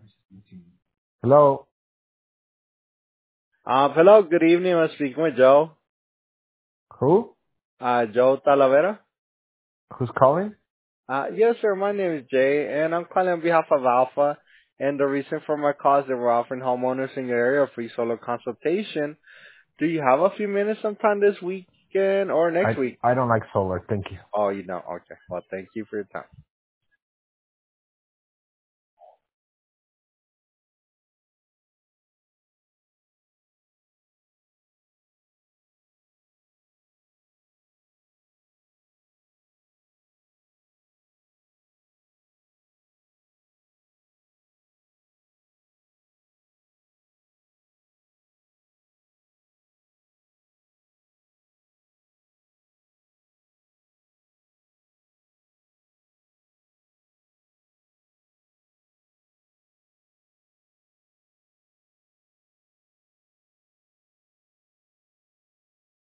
Hello. Hello, good evening. I'm speaking with Joe. Who? Joe Talavera. Who's calling? Yes, sir. My name is Jay, and I'm calling on behalf of Alpha. And the reason for my call is that we're offering homeowners in your area a free solo consultation. Do you have a few minutes sometime this weekend or next week? I don't like solar. Thank you. Oh, you don't? Okay. Well, thank you for your time.